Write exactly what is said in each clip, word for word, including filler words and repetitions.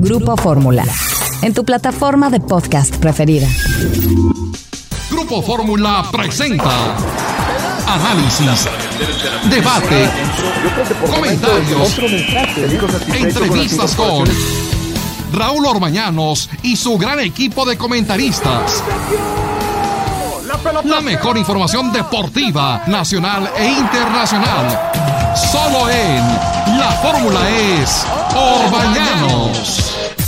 Grupo Fórmula, en tu plataforma de podcast preferida. Grupo Fórmula presenta análisis, debate, comentarios, entrevistas con Raúl Orbañanos y su gran equipo de comentaristas. La mejor información deportiva, nacional e internacional. Solo en La Fórmula es Orbañanos.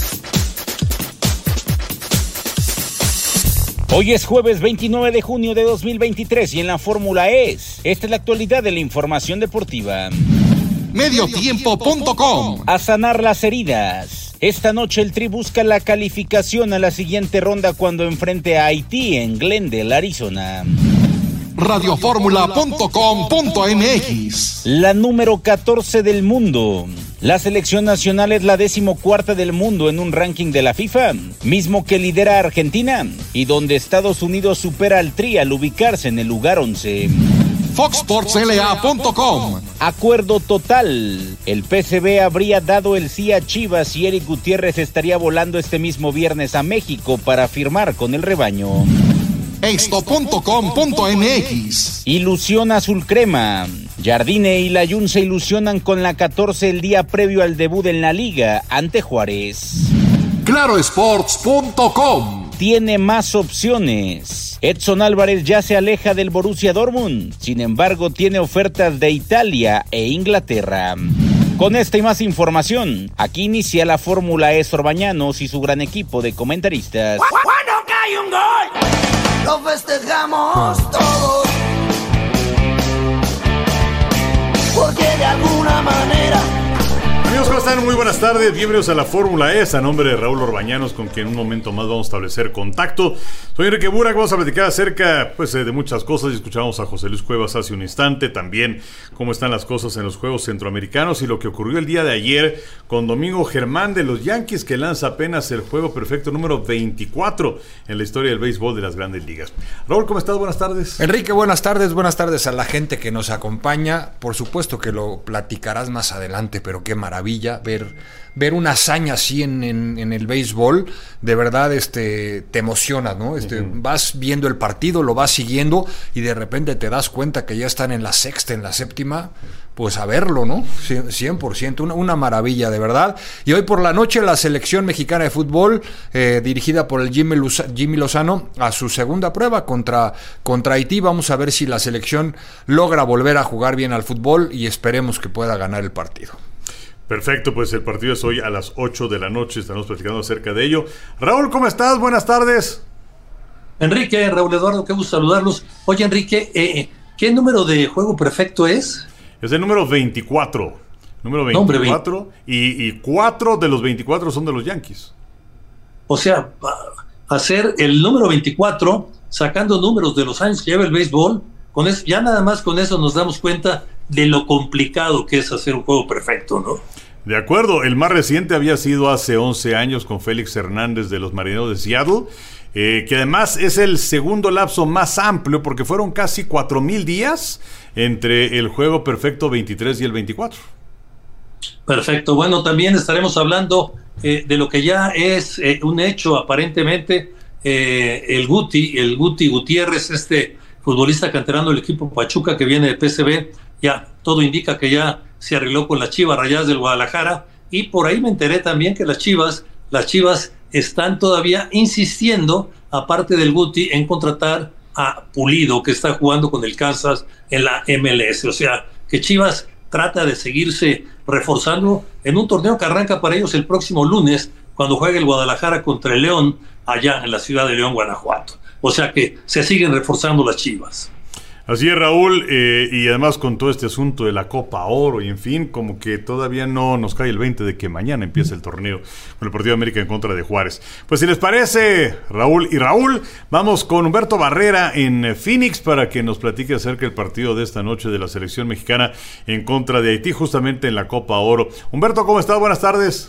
Hoy es jueves veintinueve de junio de dos mil veintitrés y en La Fórmula es. Esta es la actualidad de la información deportiva. Mediotiempo punto com. A sanar las heridas. Esta noche el Tri busca la calificación a la siguiente ronda cuando enfrente a Haití en Glendale, Arizona. Radioformula punto com punto m x. La número catorce del mundo. La selección nacional es la decimocuarta del mundo en un ranking de la FIFA, mismo que lidera Argentina, y donde Estados Unidos supera al Tri al ubicarse en el lugar once. Fox Sports L A punto com. Acuerdo total. El P S V habría dado el sí a Chivas y Eric Gutiérrez estaría volando este mismo viernes a México para firmar con el rebaño. Esto punto com punto m x. Ilusión azul crema. Jardine y Layún se ilusionan con la catorce el día previo al debut en la Liga ante Juárez. Claro Sports punto com. Tiene más opciones. Edson Álvarez ya se aleja del Borussia Dortmund. Sin embargo, tiene ofertas de Italia e Inglaterra. Con esta y más información, aquí inicia La Fórmula es Orbañanos y su gran equipo de comentaristas. ¡Cuando cae un gol! ¡Lo festejamos todos! Porque de alguna manera... Amigos, ¿cómo están? Muy buenas tardes, bienvenidos a La Fórmula E, a nombre de Raúl Orbañanos, con quien en un momento más vamos a establecer contacto. Soy Enrique Burak, vamos a platicar acerca pues, de muchas cosas, y escuchamos a José Luis Cuevas hace un instante, también cómo están las cosas en los Juegos Centroamericanos y lo que ocurrió el día de ayer con Domingo Germán de los Yankees, que lanza apenas el juego perfecto número veinticuatro en la historia del béisbol de las Grandes Ligas. Raúl, ¿cómo estás? Buenas tardes. Enrique, buenas tardes, buenas tardes a la gente que nos acompaña. Por supuesto que lo platicarás más adelante, pero qué maravilla ver, ver una hazaña así en, en, en el béisbol. De verdad este, te emociona, ¿no? Este, uh-huh. Vas viendo el partido, lo vas siguiendo y de repente te das cuenta que ya están en la sexta, en la séptima. Pues a verlo, ¿no? cien por ciento, una, una maravilla de verdad. Y hoy por la noche la selección mexicana de fútbol, eh, dirigida por el Jimmy, Luz- Jimmy Lozano, a su segunda prueba contra, contra Haití. Vamos a ver si la selección logra volver a jugar bien al fútbol y esperemos que pueda ganar el partido. Perfecto, pues el partido es hoy a las ocho de la noche, estamos platicando acerca de ello. Raúl, ¿cómo estás? Buenas tardes. Enrique, Raúl Eduardo, qué gusto saludarlos. Oye, Enrique, eh, ¿qué número de juego perfecto es? Es el número veinticuatro. Número veinticuatro. No, y, y cuatro de los veinticuatro son de los Yankees. O sea, hacer el número veinticuatro, sacando números de los años que lleva el béisbol, con eso, ya nada más con eso nos damos cuenta de lo complicado que es hacer un juego perfecto, ¿no? De acuerdo, el más reciente había sido hace once años con Félix Hernández de los Marineros de Seattle, eh, que además es el segundo lapso más amplio porque fueron casi cuatro mil días entre el juego perfecto veintitrés y el veinticuatro. Perfecto, bueno, también estaremos hablando eh, de lo que ya es eh, un hecho aparentemente, eh, el Guti, el Guti Gutiérrez, este futbolista canterano del equipo Pachuca que viene de P S V, ya todo indica que ya se arregló con las Chivas Rayadas del Guadalajara, y por ahí me enteré también que las Chivas, las Chivas están todavía insistiendo, aparte del Guti, en contratar a Pulido, que está jugando con el Kansas en la M L S, o sea, que Chivas trata de seguirse reforzando en un torneo que arranca para ellos el próximo lunes, cuando juegue el Guadalajara contra el León, allá en la ciudad de León, Guanajuato. O sea que se siguen reforzando las Chivas. Así es, Raúl, eh, y además con todo este asunto de la Copa Oro y en fin, como que todavía no nos cae el veinte de que mañana empieza el torneo con el Partido de América en contra de Juárez. Pues si les parece, Raúl y Raúl, vamos con Humberto Barrera en Phoenix para que nos platique acerca del partido de esta noche de la selección mexicana en contra de Haití, justamente en la Copa Oro. Humberto, ¿cómo estás? Buenas tardes.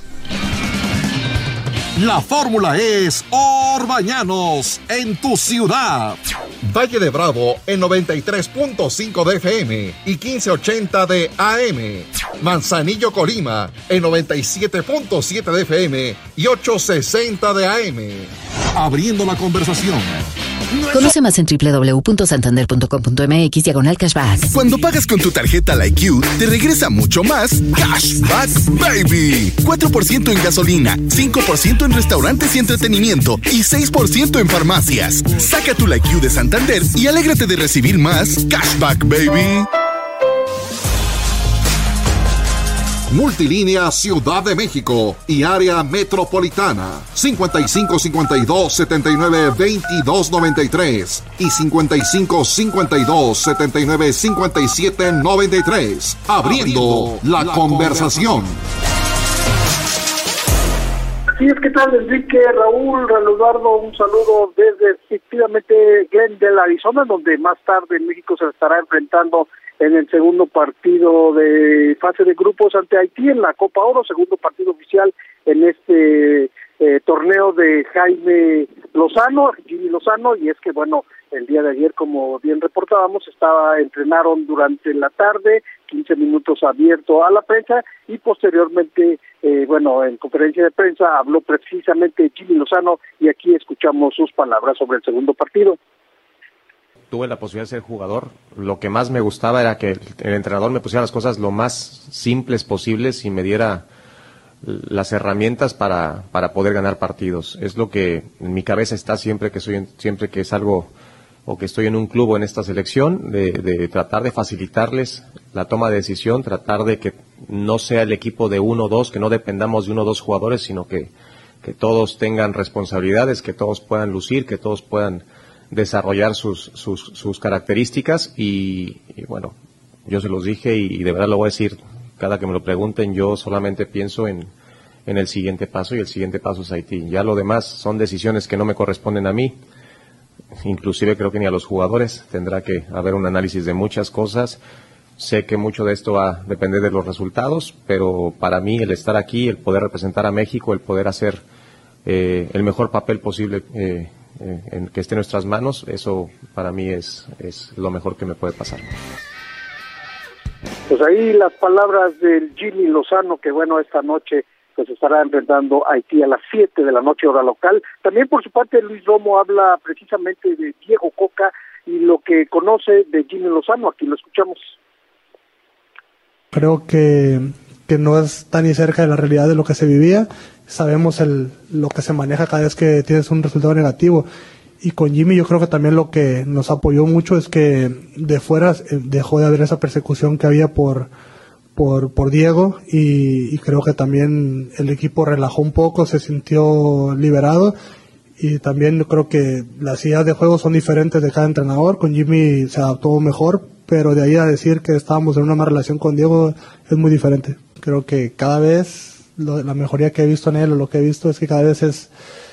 La Fórmula es Orbañanos en tu ciudad. Valle de Bravo en noventa y tres punto cinco de F M y quince ochenta de A M. Manzanillo, Colima, en noventa y siete punto siete de F M y ochocientos sesenta de A M. Abriendo la conversación. Conoce más en doble u doble u doble u punto santander punto com punto m x diagonal cashback. Cuando pagas con tu tarjeta Like You, te regresa mucho más Cashback Baby. cuatro por ciento en gasolina, cinco por ciento en restaurantes y entretenimiento y seis por ciento en farmacias. Saca tu Like You de Santander y alégrate de recibir más Cashback Baby. Multilínea Ciudad de México y área metropolitana cincuenta y cinco cincuenta y dos setenta y nueve veintidós noventa y tres y cincuenta y cinco cincuenta y dos setenta y nueve cincuenta y siete noventa y tres. Abriendo la conversación. Así es, ¿qué tal, Enrique, Raúl, Eduardo? Un saludo desde efectivamente Glendale, Arizona, donde más tarde México se estará enfrentando en el segundo partido de fase de grupos ante Haití en la Copa Oro, segundo partido oficial en este eh, torneo de Jaime Lozano, Jimmy Lozano, y es que, bueno, el día de ayer, como bien reportábamos, estaba entrenaron durante la tarde, quince minutos abierto a la prensa, y posteriormente, eh, bueno, en conferencia de prensa habló precisamente Jimmy Lozano, y aquí escuchamos sus palabras sobre el segundo partido. Tuve la posibilidad de ser jugador. Lo que más me gustaba era que el, el entrenador me pusiera las cosas lo más simples posibles y me diera las herramientas para, para poder ganar partidos. Es lo que en mi cabeza está siempre que soy siempre que salgo o que estoy en un club o en esta selección, de, de tratar de facilitarles la toma de decisión, tratar de que no sea el equipo de uno o dos, que no dependamos de uno o dos jugadores, sino que, que todos tengan responsabilidades, que todos puedan lucir, que todos puedan desarrollar sus, sus, sus características y, y bueno, yo se los dije y, y de verdad lo voy a decir cada que me lo pregunten, yo solamente pienso en, en el siguiente paso y el siguiente paso es Haití. Ya lo demás son decisiones que no me corresponden a mí, inclusive creo que ni a los jugadores, tendrá que haber un análisis de muchas cosas. Sé que mucho de esto va a depender de los resultados, pero para mí el estar aquí, el poder representar a México, el poder hacer eh, el mejor papel posible eh, Eh, en que esté en nuestras manos, eso para mí es, es lo mejor que me puede pasar. Pues ahí las palabras del Jimmy Lozano, que bueno, esta noche pues estará enfrentando a Haití a las siete de la noche hora local. También por su parte Luis Romo habla precisamente de Diego Coca y lo que conoce de Jimmy Lozano. Aquí lo escuchamos. Creo que, que no está ni cerca de la realidad de lo que se vivía. Sabemos el, lo que se maneja cada vez que tienes un resultado negativo. Y con Jimmy yo creo que también lo que nos apoyó mucho es que de fuera dejó de haber esa persecución que había por, por, por Diego y, y creo que también el equipo relajó un poco, se sintió liberado y también yo creo que las ideas de juego son diferentes de cada entrenador. Con Jimmy se adaptó mejor, pero de ahí a decir que estábamos en una mala relación con Diego es muy diferente. Creo que cada vez Lo, la mejoría que he visto en él o lo que he visto es que cada vez es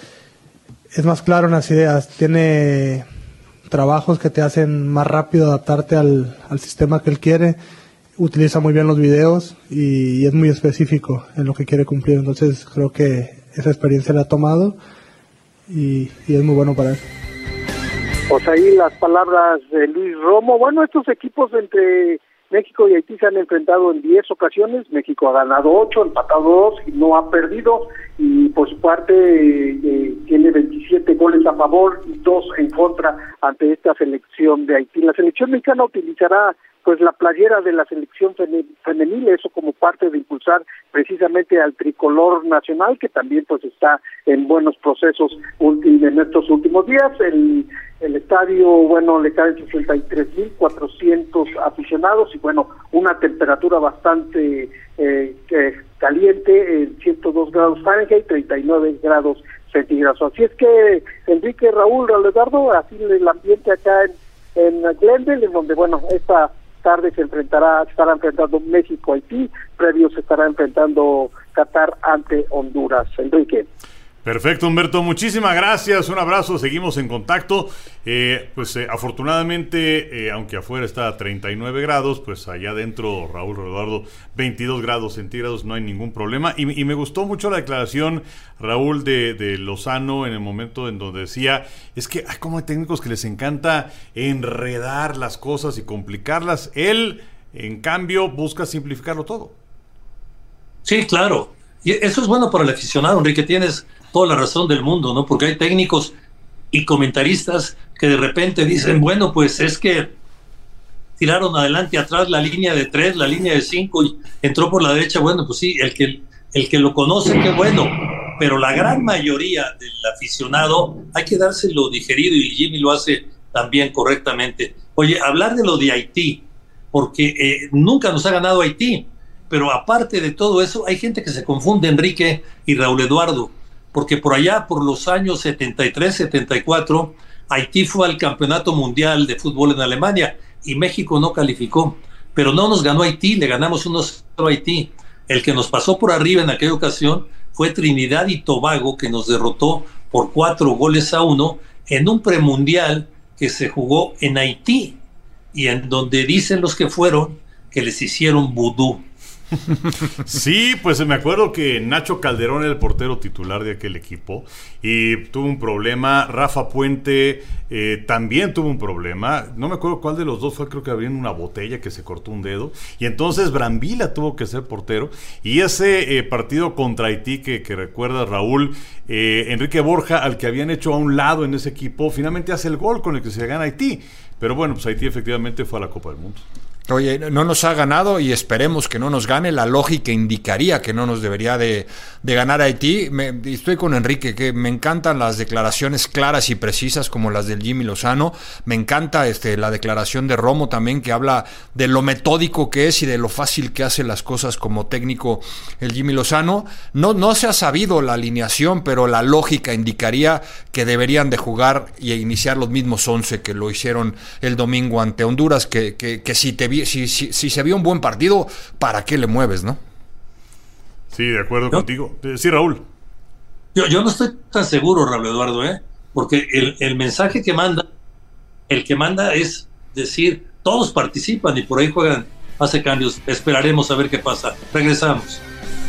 es más claro en las ideas, tiene trabajos que te hacen más rápido adaptarte al, al sistema que él quiere, utiliza muy bien los videos y, y es muy específico en lo que quiere cumplir, entonces creo que esa experiencia la ha tomado y, y es muy bueno para él. Pues ahí las palabras de Luis Romo. Bueno, estos equipos entre México y Haití se han enfrentado en diez ocasiones. México ha ganado ocho, empatado dos y no ha perdido. Y por su parte eh, tiene veintisiete goles a favor y dos en contra ante esta selección de Haití. La selección mexicana utilizará pues la playera de la selección femenil, eso como parte de impulsar precisamente al tricolor nacional, que también pues está en buenos procesos en estos últimos días. El, el estadio, bueno, le caben sesenta y tres mil cuatrocientos aficionados y bueno, una temperatura bastante eh, eh, caliente, en ciento dos grados Fahrenheit, treinta y nueve grados centígrados. Así es que, Enrique, Raúl, Eduardo, así el ambiente acá en, en Glendale, en donde, bueno, esta tarde se enfrentará, se estará enfrentando México, Haití, previo se estará enfrentando Qatar ante Honduras. Enrique. Perfecto, Humberto, muchísimas gracias, un abrazo, seguimos en contacto. Eh, pues eh, afortunadamente, eh, aunque afuera está a treinta y nueve grados, pues allá adentro, Raúl, Eduardo, veintidós grados centígrados, no hay ningún problema. Y, y me gustó mucho la declaración, Raúl, de, de Lozano en el momento en donde decía, es que hay como hay técnicos que les encanta enredar las cosas y complicarlas. Él, en cambio, busca simplificarlo todo. Sí, claro. Y eso es bueno para el aficionado, Enrique, tienes toda la razón del mundo, ¿no? Porque hay técnicos y comentaristas que de repente dicen, bueno, pues es que tiraron adelante y atrás la línea de tres, la línea de cinco, y entró por la derecha. Bueno, pues sí, el que, el que lo conoce, qué bueno, pero la gran mayoría del aficionado hay que dárselo digerido, y Jimmy lo hace también correctamente. Oye, hablar de lo de Haití, porque eh, nunca nos ha ganado Haití, pero aparte de todo eso, hay gente que se confunde, Enrique y Raúl Eduardo, porque por allá, por los años setenta y tres, setenta y cuatro, Haití fue al Campeonato Mundial de Fútbol en Alemania y México no calificó, pero no nos ganó Haití, le ganamos uno cero a Haití. El que nos pasó por arriba en aquella ocasión fue Trinidad y Tobago, que nos derrotó por cuatro goles a uno en un premundial que se jugó en Haití, y en donde dicen los que fueron que les hicieron vudú. Sí, pues me acuerdo que Nacho Calderón era el portero titular de aquel equipo y tuvo un problema. Rafa Puente eh, también tuvo un problema. No me acuerdo cuál de los dos fue, creo que había una botella que se cortó un dedo. Y entonces Brambila tuvo que ser portero. Y ese eh, partido contra Haití que, que recuerda Raúl, eh, Enrique Borja, al que habían hecho a un lado en ese equipo, finalmente hace el gol con el que se gana Haití. Pero bueno, pues Haití efectivamente fue a la Copa del Mundo. Oye, no nos ha ganado y esperemos que no nos gane. La lógica indicaría que no nos debería de, de ganar Haití. Me, estoy con Enrique, que me encantan las declaraciones claras y precisas como las del Jimmy Lozano. Me encanta este, la declaración de Romo también, que habla de lo metódico que es y de lo fácil que hace las cosas como técnico el Jimmy Lozano. No, no se ha sabido la alineación, pero la lógica indicaría que deberían de jugar y iniciar los mismos once que lo hicieron el domingo ante Honduras, que, que, que si te vi, Si, si, si se vio un buen partido, ¿para qué le mueves, no? Sí, de acuerdo ¿No? contigo. Sí, Raúl. Yo, yo no estoy tan seguro, Raúl Eduardo, ¿eh? Porque el, el mensaje que manda, el que manda es decir, todos participan y por ahí juegan, hace cambios. Esperaremos a ver qué pasa. Regresamos.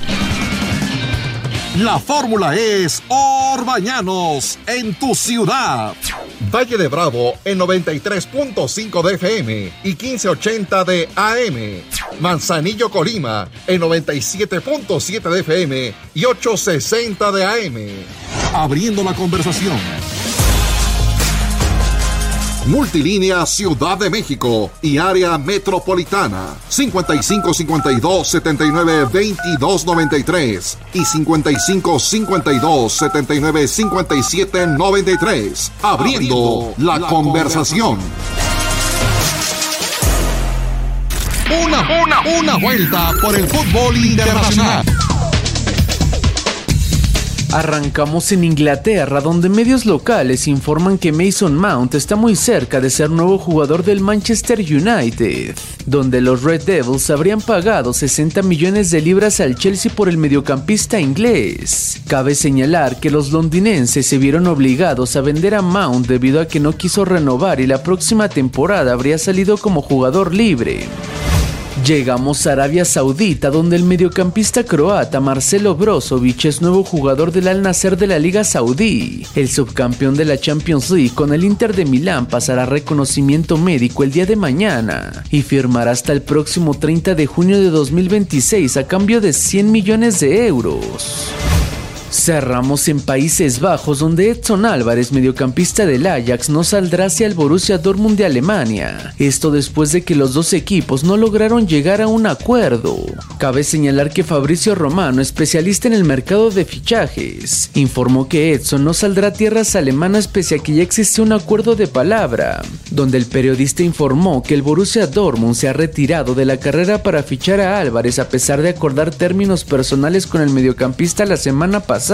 La fórmula es Orbañanos en tu ciudad. Valle de Bravo en noventa y tres punto cinco de F M y quince ochenta de A M. Manzanillo, Colima en noventa y siete punto siete de F M y ochocientos sesenta de A M. Abriendo la conversación. Multilínea Ciudad de México y área metropolitana cincuenta y cinco cincuenta y dos setenta y nueve veintidós noventa y tres y cincuenta y cinco cincuenta y dos setenta y nueve cincuenta y siete noventa y tres. Abriendo la conversación. Una, una, una vuelta por el fútbol internacional. Arrancamos en Inglaterra, donde medios locales informan que Mason Mount está muy cerca de ser nuevo jugador del Manchester United, donde los Red Devils habrían pagado sesenta millones de libras al Chelsea por el mediocampista inglés. Cabe señalar que los londinenses se vieron obligados a vender a Mount debido a que no quiso renovar y la próxima temporada habría salido como jugador libre. Llegamos a Arabia Saudita, donde el mediocampista croata Marcelo Brozovic es nuevo jugador del Al Nassr de la Liga Saudí. El subcampeón de la Champions League con el Inter de Milán pasará reconocimiento médico el día de mañana y firmará hasta el próximo treinta de junio de dos mil veintiséis a cambio de cien millones de euros. Cerramos en Países Bajos, donde Edson Álvarez, mediocampista del Ajax, no saldrá hacia el Borussia Dortmund de Alemania. Esto después de que los dos equipos no lograron llegar a un acuerdo. Cabe señalar que Fabricio Romano, especialista en el mercado de fichajes, informó que Edson no saldrá a tierras alemanas pese a que ya existe un acuerdo de palabra, donde el periodista informó que el Borussia Dortmund se ha retirado de la carrera para fichar a Álvarez a pesar de acordar términos personales con el mediocampista la semana pasada.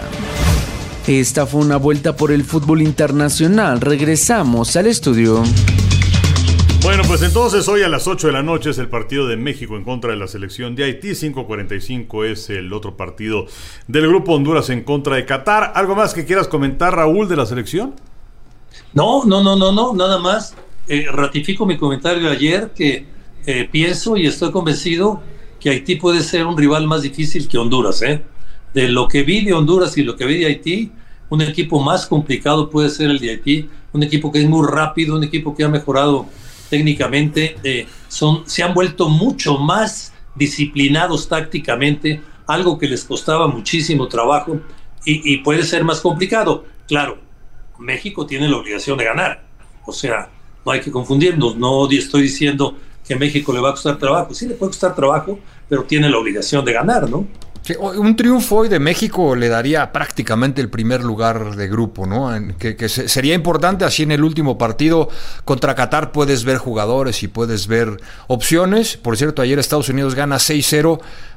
Esta fue una vuelta por el fútbol internacional. Regresamos al estudio. Bueno, pues entonces hoy a las ocho de la noche es el partido de México en contra de la selección de Haití. cinco cuarenta y cinco es el otro partido del grupo Honduras en contra de Qatar. ¿Algo más que quieras comentar, Raúl, de la selección? No, no, no, no, no, nada más. Eh, ratifico mi comentario de ayer, que eh, pienso y estoy convencido que Haití puede ser un rival más difícil que Honduras, ¿eh? De lo que vi de Honduras y lo que vi de Haití, un equipo más complicado puede ser el de Haití, un equipo que es muy rápido, un equipo que ha mejorado técnicamente, eh, son, se han vuelto mucho más disciplinados tácticamente, algo que les costaba muchísimo trabajo y, y puede ser más complicado. Claro, México tiene la obligación de ganar, o sea, no hay que confundirnos, no estoy diciendo que a México le va a costar trabajo, sí le puede costar trabajo, pero tiene la obligación de ganar, ¿no? Sí, un triunfo hoy de México le daría prácticamente el primer lugar de grupo, ¿no? Que, que sería importante, así en el último partido contra Qatar puedes ver jugadores y puedes ver opciones. Por cierto, ayer Estados Unidos gana seis cero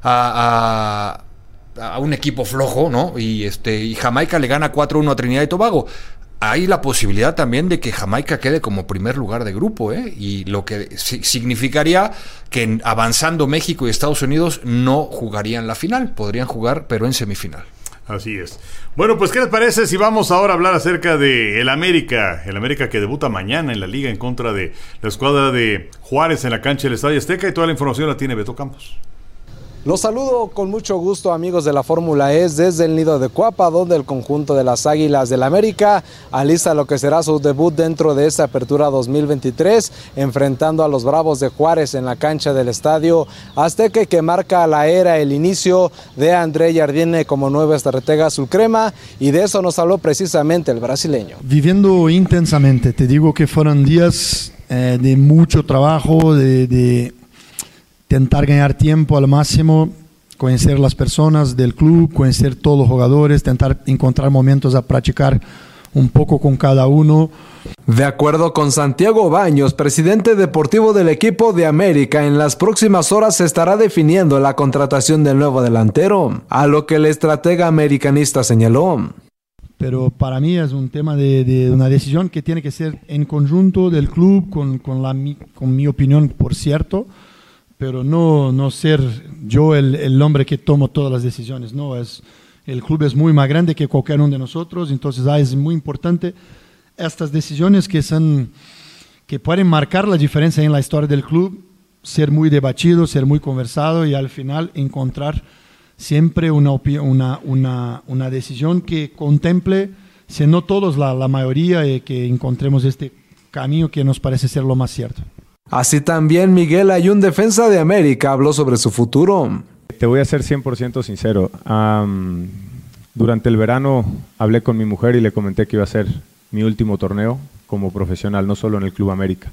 a, a, a un equipo flojo, ¿no? Y, este, y Jamaica le gana cuatro uno a Trinidad y Tobago. Hay la posibilidad también de que Jamaica quede como primer lugar de grupo, ¿eh? Y lo que significaría que avanzando México y Estados Unidos no jugarían la final, podrían jugar pero en semifinal. Así es. Bueno, pues ¿qué les parece si vamos ahora a hablar acerca de el América? El América que debuta mañana en la Liga en contra de la escuadra de Juárez en la cancha del Estadio Azteca, y toda la información la tiene Beto Campos. Los saludo con mucho gusto, amigos de la Fórmula E, desde el nido de Cuapa, donde el conjunto de las Águilas del América alista lo que será su debut dentro de esta apertura dos mil veintitrés, enfrentando a los Bravos de Juárez en la cancha del Estadio Azteca, que marca la era, el inicio de André Jardine como nuevo estratega azulcrema, y de eso nos habló precisamente el brasileño. Viviendo intensamente, te digo que fueron días eh, de mucho trabajo, de... de... intentar ganar tiempo al máximo, conocer las personas del club, conocer todos los jugadores, intentar encontrar momentos a practicar un poco con cada uno. De acuerdo con Santiago Baños, presidente deportivo del equipo de América, en las próximas horas se estará definiendo la contratación del nuevo delantero, a lo que el estratega americanista señaló. Pero para mí es un tema de, de una decisión que tiene que ser en conjunto del club, con, con, la, con mi opinión, por cierto, pero no, no ser yo el, el hombre que tomo todas las decisiones. No, es, el club es muy más grande que cualquier uno de nosotros, entonces ah, es muy importante estas decisiones que, son, que pueden marcar la diferencia en la historia del club, ser muy debatido, ser muy conversado y al final encontrar siempre una, una, una, una decisión que contemple, si no todos, la, la mayoría, y que encontremos este camino que nos parece ser lo más cierto. Así también Miguel Ayun, defensa de América, habló sobre su futuro. Te voy a ser cien por ciento sincero. Um, durante el verano hablé con mi mujer y le comenté que iba a ser mi último torneo como profesional, no solo en el Club América.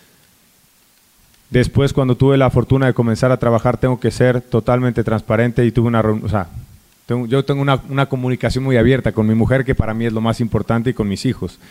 Después, cuando tuve la fortuna de comenzar a trabajar, tengo que ser totalmente transparente y tuve una... O sea, tengo, yo tengo una, una comunicación muy abierta con mi mujer, que para mí es lo más importante, y con mis hijos.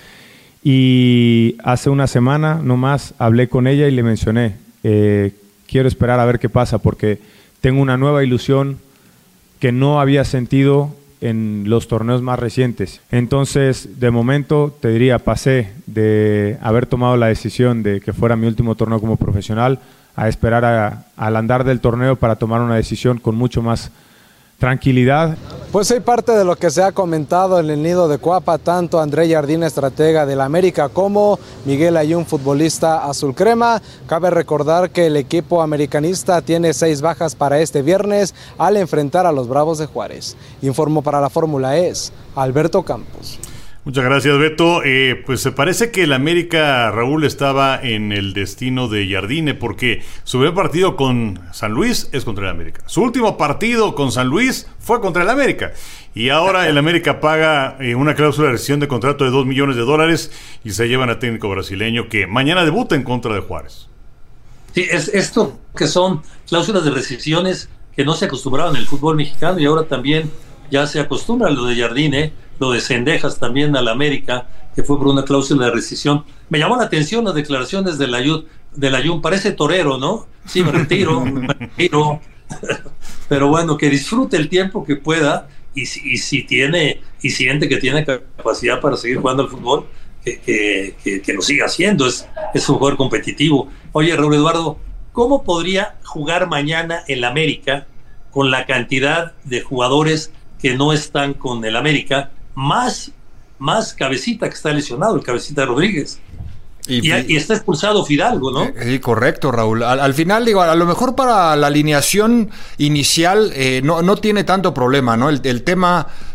Y hace una semana nomás hablé con ella y le mencioné, eh, quiero esperar a ver qué pasa, porque tengo una nueva ilusión que no había sentido en los torneos más recientes. Entonces, de momento, te diría, pasé de haber tomado la decisión de que fuera mi último torneo como profesional a esperar a, al andar del torneo para tomar una decisión con mucho más tranquilidad. Pues hay parte de lo que se ha comentado en el nido de Cuapa, tanto André Jardine, estratega del América, como Miguel Ayun, futbolista azulcrema. Cabe recordar que el equipo americanista tiene seis bajas para este viernes al enfrentar a los Bravos de Juárez. Informó para la Fórmula E Alberto Campos. Muchas gracias, Beto. Eh, pues se parece que el América, Raúl, estaba en el destino de Jardine, porque su primer partido con San Luis es contra el América. Su último partido con San Luis fue contra el América. Y ahora el América paga eh, una cláusula de rescisión de contrato de dos millones de dólares y se llevan al técnico brasileño que mañana debuta en contra de Juárez. Sí, es esto que son cláusulas de rescisiones que no se acostumbraban en el fútbol mexicano, y ahora también ya se acostumbra a lo de Jardine, lo de Cendejas también al América, que fue por una cláusula de rescisión. Me llamó la atención las declaraciones del Ayun, del Ayun, parece torero, ¿no? Sí, me retiro, me retiro. Pero bueno, que disfrute el tiempo que pueda, y, y si tiene, y siente que tiene capacidad para seguir jugando al fútbol, que, que, que, que lo siga haciendo, es, es un jugador competitivo. Oye, Raúl Eduardo, ¿cómo podría jugar mañana el América con la cantidad de jugadores que no están con el América, más, más Cabecita, que está lesionado, el Cabecita Rodríguez? Y, y, y está expulsado Fidalgo, ¿no? Sí, correcto, Raúl. Al, al final, digo, a lo mejor para la alineación inicial eh, no, no tiene tanto problema, ¿no? El, el tema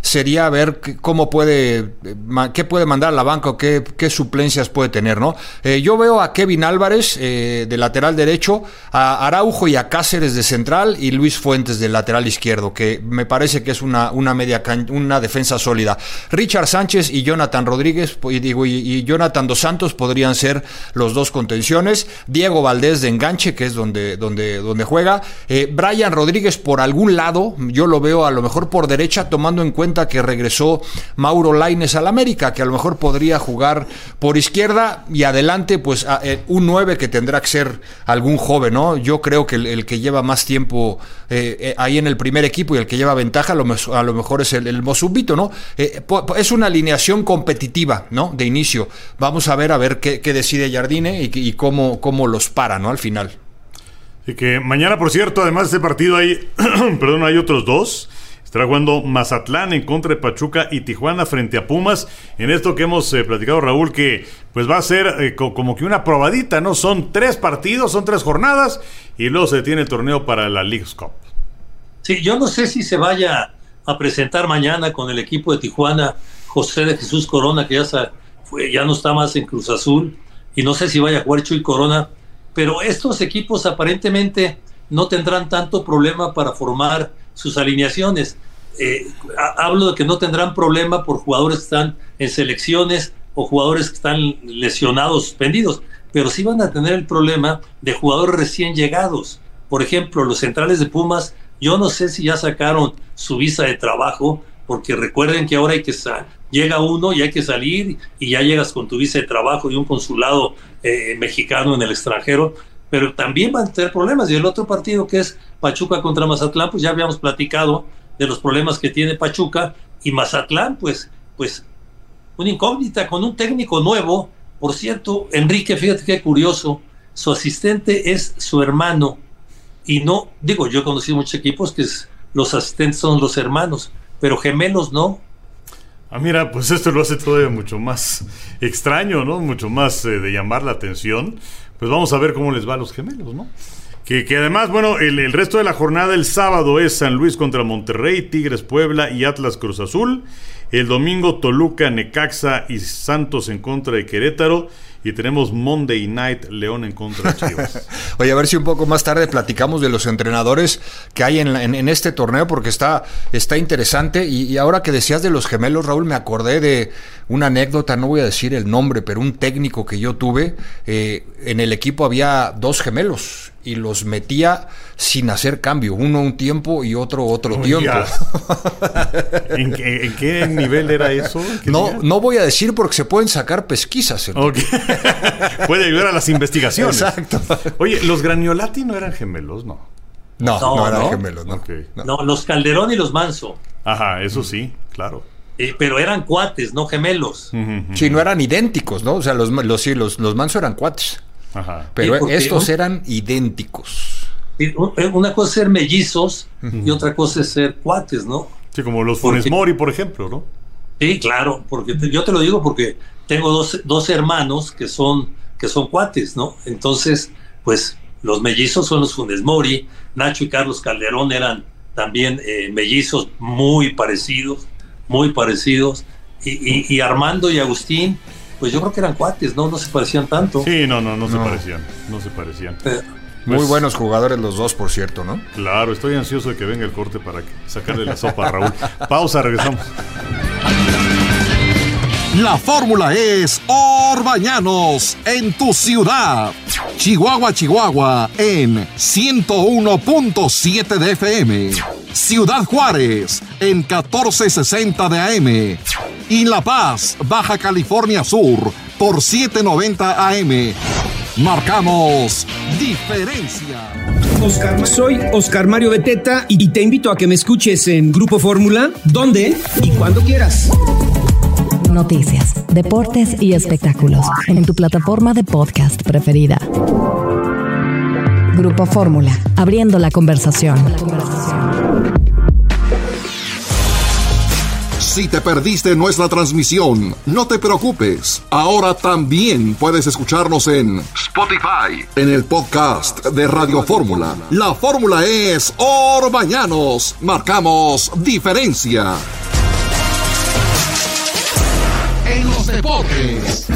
sería ver cómo puede, qué puede mandar a la banca o qué, qué suplencias puede tener, ¿no? Eh, yo veo a Kevin Álvarez eh, de lateral derecho, a Araujo y a Cáceres de central y Luis Fuentes de lateral izquierdo, que me parece que es una, una media can, una defensa sólida. Richard Sánchez y Jonathan Rodríguez y, digo, y, y Jonathan Dos Santos podrían ser los dos contenciones. Diego Valdés de enganche, que es donde, donde, donde juega. Eh, Brian Rodríguez por algún lado, yo lo veo a lo mejor por derecha, tomando en cuenta que regresó Mauro Lainez al América, que a lo mejor podría jugar por izquierda, y adelante pues a, eh, un nueve que tendrá que ser algún joven, ¿no? Yo creo que el, el que lleva más tiempo eh, eh, ahí en el primer equipo y el que lleva ventaja a lo, a lo mejor es el, el Mozubito, ¿no? Eh, es una alineación competitiva, ¿no? De inicio. Vamos a ver a ver qué, qué decide Jardine y, y cómo, cómo los para, ¿no? Al final. Y que mañana, por cierto, además de este partido hay, perdón, hay otros dos. Estará jugando Mazatlán en contra de Pachuca y Tijuana frente a Pumas. En esto que hemos eh, platicado, Raúl, que pues va a ser eh, co- como que una probadita, ¿no? Son tres partidos, son tres jornadas y luego se detiene el torneo para la Leagues Cup. Sí, yo no sé si se vaya a presentar mañana con el equipo de Tijuana José de Jesús Corona, que ya, se fue, ya no está más en Cruz Azul, y no sé si vaya a jugar Chuy Corona, pero estos equipos aparentemente no tendrán tanto problema para formar sus alineaciones. Eh, hablo de que no tendrán problema por jugadores que están en selecciones o jugadores que están lesionados, suspendidos, pero sí van a tener el problema de jugadores recién llegados. Por ejemplo, los centrales de Pumas, yo no sé si ya sacaron su visa de trabajo, porque recuerden que ahora hay que sa- llega uno y hay que salir, y ya llegas con tu visa de trabajo y un consulado eh, mexicano en el extranjero, pero también van a tener problemas. Y el otro partido, que es Pachuca contra Mazatlán, pues ya habíamos platicado de los problemas que tiene Pachuca, y Mazatlán, pues, pues una incógnita con un técnico nuevo. Por cierto, Enrique, fíjate qué curioso, su asistente es su hermano, y no, digo, yo he conocido muchos equipos que es, los asistentes son los hermanos, pero gemelos no. Ah, mira, pues esto lo hace todavía mucho más extraño, ¿no? Mucho más eh, de llamar la atención. Pues vamos a ver cómo les va a los gemelos, ¿no? Que, que además, bueno, el, el resto de la jornada, el sábado es San Luis contra Monterrey, Tigres Puebla y Atlas Cruz Azul. El domingo Toluca, Necaxa y Santos en contra de Querétaro. Y tenemos Monday Night León en contra de Chivas. Oye, a ver si un poco más tarde platicamos de los entrenadores que hay en, la, en, en este torneo, porque está, está interesante. Y, y ahora que decías de los gemelos, Raúl, me acordé de una anécdota, no voy a decir el nombre, pero un técnico que yo tuve, eh, en el equipo había dos gemelos y los metía sin hacer cambio, uno un tiempo y otro otro oh, tiempo. ¿En, qué, ¿En qué nivel era eso? No, no voy a decir porque se pueden sacar pesquisas. Okay. Puede ayudar a las investigaciones. Exacto. Oye, ¿los Graniolati no eran gemelos? No. No, no, no eran ¿no? gemelos. No. Okay. No. no, los Calderón y los Manso. Ajá, eso sí, claro. Eh, pero eran cuates, no gemelos. Uh-huh. Sí, no eran idénticos, ¿no? O sea, los, los, sí, los, los Manso eran cuates. Ajá. Pero sí, estos un, eran idénticos. Una cosa es ser mellizos uh-huh. y otra cosa es ser cuates, ¿no? Sí, como los Funes Mori, por ejemplo, ¿no? Sí, claro, porque te, yo te lo digo porque tengo dos, dos hermanos que son, que son cuates, ¿no? Entonces, pues, los mellizos son los Funes Mori. Nacho y Carlos Calderón eran también eh, mellizos muy parecidos, muy parecidos. Y, y, y Armando y Agustín, pues yo creo que eran cuates, ¿no? No se parecían tanto. Sí, no, no, no, no. se parecían, no se parecían. Eh, Muy pues, buenos jugadores los dos, por cierto, ¿no? Claro, estoy ansioso de que venga el corte para sacarle la sopa a Raúl. Pausa, regresamos. La fórmula es Orbañanos en tu ciudad. Chihuahua, Chihuahua en ciento uno punto siete de F M. Ciudad Juárez en catorce sesenta de A M. Y La Paz, Baja California Sur por setecientos noventa A M. Marcamos diferencia. Oscar, soy Oscar Mario Beteta y te invito a que me escuches en Grupo Fórmula, donde y cuando quieras. Noticias, deportes y espectáculos en tu plataforma de podcast preferida. Grupo Fórmula, abriendo la conversación. Si te perdiste nuestra transmisión, no te preocupes. Ahora también puedes escucharnos en Spotify, en el podcast de Radio Fórmula. La fórmula es Orbañanos. Marcamos diferencia. deportes.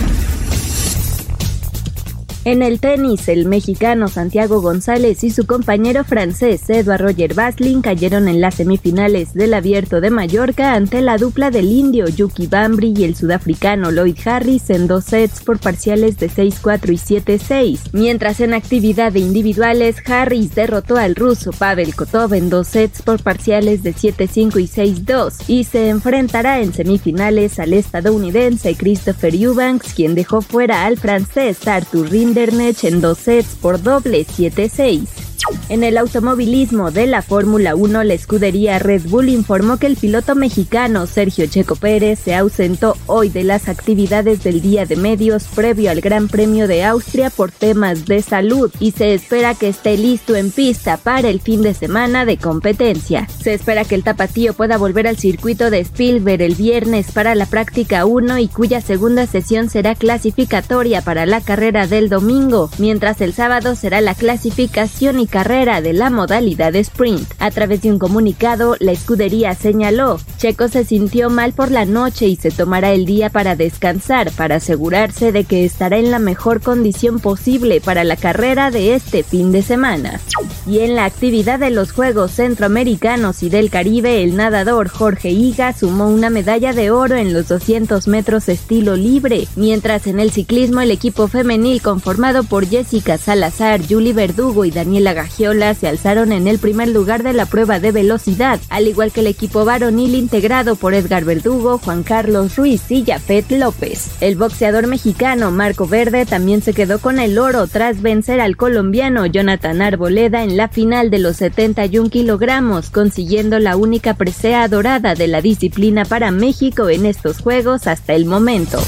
En el tenis, el mexicano Santiago González y su compañero francés Edouard Roger Vasling cayeron en las semifinales del Abierto de Mallorca ante la dupla del indio Yuki Bambri y el sudafricano Lloyd Harris en dos sets por parciales de seis cuatro y siete seis. Mientras en actividad de individuales, Harris derrotó al ruso Pavel Kotov en dos sets por parciales de siete cinco y seis dos y se enfrentará en semifinales al estadounidense Christopher Eubanks, quien dejó fuera al francés Arthur Rinderknech en dos sets por doble siete seis. En el automovilismo de la Fórmula uno, la escudería Red Bull informó que el piloto mexicano Sergio Checo Pérez se ausentó hoy de las actividades del día de medios previo al Gran Premio de Austria por temas de salud y se espera que esté listo en pista para el fin de semana de competencia. Se espera que el tapatío pueda volver al circuito de Spielberg el viernes para la práctica uno y cuya segunda sesión será clasificatoria para la carrera del domingo, mientras el sábado será la clasificación y carrera de la modalidad sprint. A través de un comunicado, la escudería señaló: Checo se sintió mal por la noche y se tomará el día para descansar, para asegurarse de que estará en la mejor condición posible para la carrera de este fin de semana. Y en la actividad de los Juegos Centroamericanos y del Caribe, el nadador Jorge Higa sumó una medalla de oro en los doscientos metros estilo libre, mientras en el ciclismo el equipo femenil conformado por Jessica Salazar, Julie Verdugo y Daniela Gagiola se alzaron en el primer lugar de la prueba de velocidad, al igual que el equipo varonil integrado por Edgar Verdugo, Juan Carlos Ruiz y Yafet López. El boxeador mexicano Marco Verde también se quedó con el oro tras vencer al colombiano Jonathan Arboleda en la final de los setenta y un kilogramos, consiguiendo la única presea dorada de la disciplina para México en estos Juegos hasta el momento.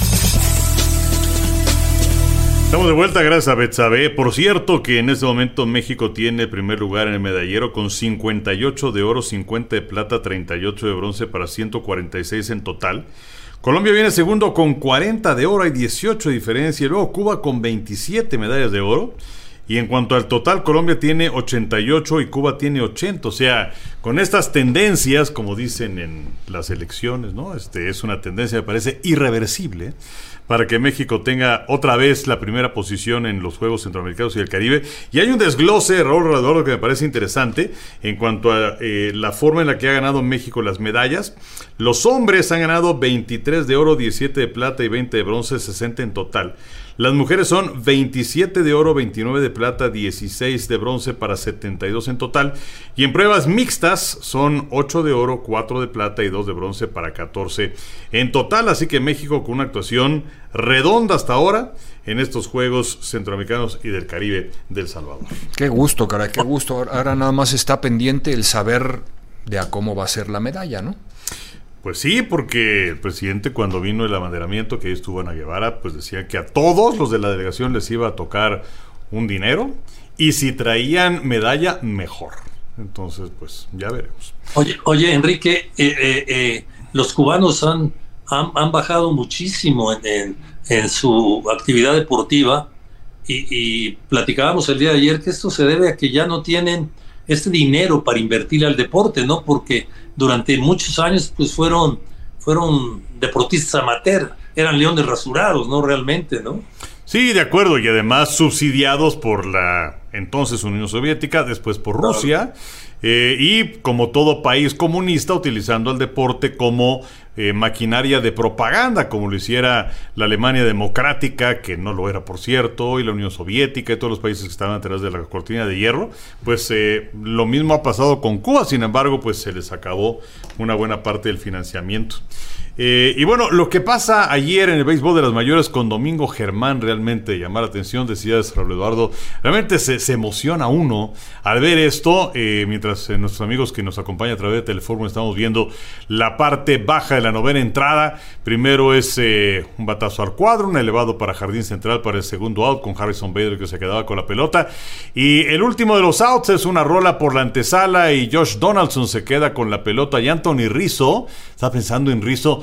Estamos de vuelta gracias a Betsabe. Por cierto que en este momento México tiene el primer lugar en el medallero con cincuenta y ocho de oro, cincuenta de plata, treinta y ocho de bronce para ciento cuarenta y seis en total. Colombia viene segundo con cuarenta de oro, hay dieciocho de diferencia. Y luego Cuba con veintisiete medallas de oro. Y en cuanto al total, Colombia tiene ochenta y ocho y Cuba tiene ochenta. O sea, con estas tendencias, como dicen en las elecciones, ¿no? Este es una tendencia, me parece, irreversible para que México tenga otra vez la primera posición en los Juegos Centroamericanos y del Caribe. Y hay un desglose, Raúl Rodolfo, que me parece interesante en cuanto a eh, la forma en la que ha ganado México las medallas. Los hombres han ganado veintitrés de oro, diecisiete de plata y veinte de bronce, sesenta en total. Las mujeres son veintisiete de oro, veintinueve de plata, dieciséis de bronce para setenta y dos en total. Y en pruebas mixtas son ocho de oro, cuatro de plata y dos de bronce para catorce en total. Así que México con una actuación redonda hasta ahora en estos Juegos Centroamericanos y del Caribe del Salvador. Qué gusto, caray, qué gusto. Ahora nada más está pendiente el saber de a cómo va a ser la medalla, ¿no? Pues sí, porque el presidente cuando vino el abanderamiento que estuvo en Ana Guevara, pues decía que a todos los de la delegación les iba a tocar un dinero y si traían medalla, mejor. Entonces, pues ya veremos. Oye, oye Enrique, eh, eh, eh, los cubanos han, han, han bajado muchísimo en, en, en su actividad deportiva y, y platicábamos el día de ayer que esto se debe a que ya no tienen este dinero para invertir al deporte, ¿no? Porque durante muchos años pues fueron, fueron deportistas amateur, eran leones rasurados, ¿no? Realmente, ¿no? Sí, de acuerdo, y además subsidiados por la entonces Unión Soviética, después por Rusia, eh, y como todo país comunista utilizando al deporte como eh, maquinaria de propaganda, como lo hiciera la Alemania democrática, que no lo era por cierto, y la Unión Soviética y todos los países que estaban atrás de la cortina de hierro. Pues eh, lo mismo ha pasado con Cuba, sin embargo pues se les acabó una buena parte del financiamiento. Eh, y bueno, lo que pasa ayer en el béisbol de las mayores con Domingo Germán realmente llama la atención, decías Raúl Eduardo, realmente se, se emociona uno al ver esto, eh, mientras eh, nuestros amigos que nos acompañan a través de Telefórmula estamos viendo la parte baja de la novena entrada. Primero es eh, un batazo al cuadro, un elevado para jardín central para el segundo out con Harrison Bader que se quedaba con la pelota, y el último de los outs es una rola por la antesala y Josh Donaldson se queda con la pelota y Anthony Rizzo, estaba pensando en Rizzo,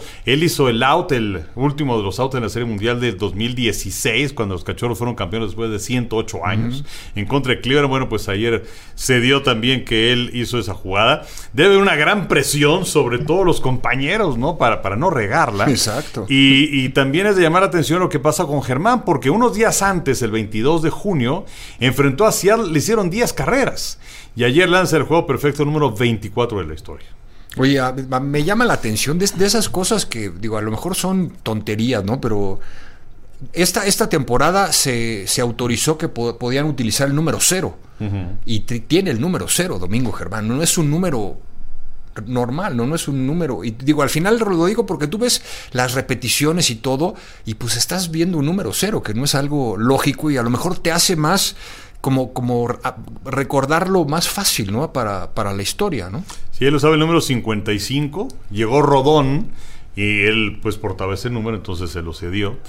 él hizo el out, el último de los outs en la Serie Mundial del dos mil dieciséis, cuando los Cachorros fueron campeones después de ciento ocho años, uh-huh. en contra de Cleveland. Bueno, pues ayer se dio también que él hizo esa jugada. Debe haber una gran presión sobre todos los compañeros, ¿no? Para, para no regarla. Exacto. Y, y también es de llamar la atención lo que pasa con Germán, porque unos días antes, el veintidós de junio, enfrentó a Seattle, le hicieron diez carreras. Y ayer lanza el juego perfecto número veinticuatro de la historia. Oye, a, a, me llama la atención de, de esas cosas que, digo, a lo mejor son tonterías, ¿no? Pero esta, esta temporada se, se autorizó que po- podían utilizar el número cero. Uh-huh. Y t- tiene el número cero, Domingo Germán. No es un número normal, no, no es un número. Y digo, al final lo digo porque tú ves las repeticiones y todo, y pues estás viendo un número cero, que no es algo lógico y a lo mejor te hace más como, como recordarlo más fácil, ¿no? Para, para la historia, ¿no? Sí, él usaba el número cincuenta y cinco, llegó Rodón y él pues portaba ese número, entonces se lo cedió.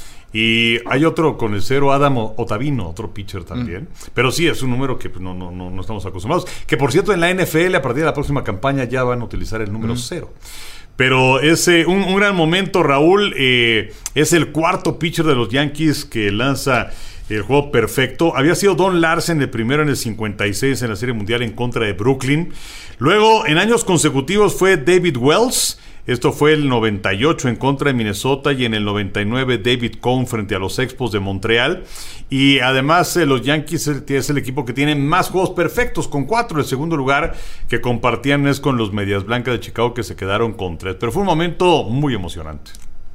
Y hay otro con el cero, Adam Ottavino, otro pitcher también. Mm. Pero sí, es un número que no, no, no, no estamos acostumbrados. Que por cierto, en la N F L, a partir de la próxima campaña, ya van a utilizar el número mm. cero. Pero es eh, un, un gran momento, Raúl. Eh, es el cuarto pitcher de los Yankees que lanza el juego perfecto. Había sido Don Larsen el primero en el cincuenta y seis en la Serie Mundial en contra de Brooklyn. Luego, en años consecutivos, fue David Wells. Esto fue el noventa y ocho en contra de Minnesota y en el noventa y nueve David Cone frente a los Expos de Montreal. Y además eh, los Yankees es el equipo que tiene más juegos perfectos con cuatro. El segundo lugar que compartían es con los Medias Blancas de Chicago, que se quedaron con tres. Pero fue un momento muy emocionante.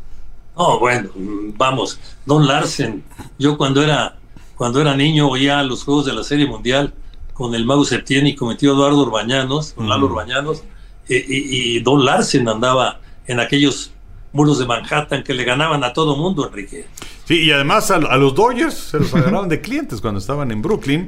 Oh, bueno, vamos, Don Larsen. Yo cuando era cuando era niño oía los juegos de la Serie Mundial con el Mago Septién y cometió Eduardo Urbañanos, con mm. Lalo Urbañanos. Y, y, y Don Larsen andaba en aquellos muros de Manhattan que le ganaban a todo mundo, Enrique. Sí, y además a, a los Dodgers se los agarraban de clientes cuando estaban en Brooklyn.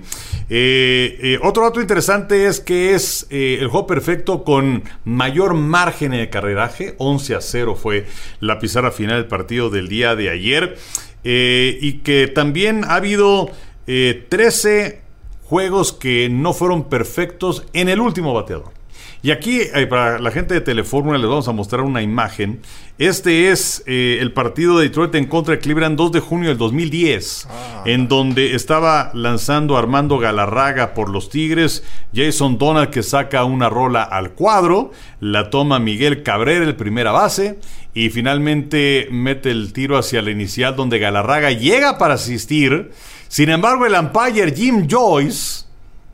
Eh, eh, otro dato interesante es que es eh, el juego perfecto con mayor margen de carreraje. once a cero fue la pizarra final del partido del día de ayer. Eh, y que también ha habido eh, trece juegos que no fueron perfectos en el último bateador. Y aquí, eh, para la gente de Telefórmula, les vamos a mostrar una imagen. Este es eh, el partido de Detroit en contra de Cleveland, dos de junio del dos mil diez, ah, en donde estaba lanzando Armando Galarraga por los Tigres, Jason Donald que saca una rola al cuadro, la toma Miguel Cabrera, el primera base, y finalmente mete el tiro hacia la inicial donde Galarraga llega para asistir. Sin embargo, el umpire Jim Joyce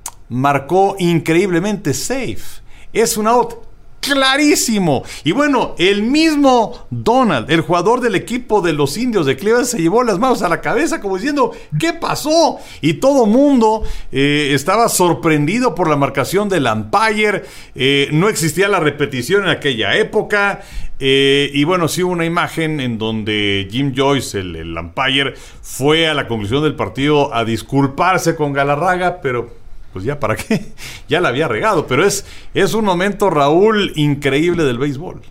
marcó increíblemente safe. Es un out clarísimo. Y bueno, el mismo Donald, el jugador del equipo de los Indios de Cleveland, se llevó las manos a la cabeza como diciendo, ¿qué pasó? Y todo mundo eh, estaba sorprendido por la marcación del umpire. Eh, no existía la repetición en aquella época. Eh, y bueno, sí hubo una imagen en donde Jim Joyce, el, el umpire, fue a la conclusión del partido a disculparse con Galarraga, pero pues ya para qué, ya la había regado. Pero es, es un momento, Raúl, increíble del béisbol.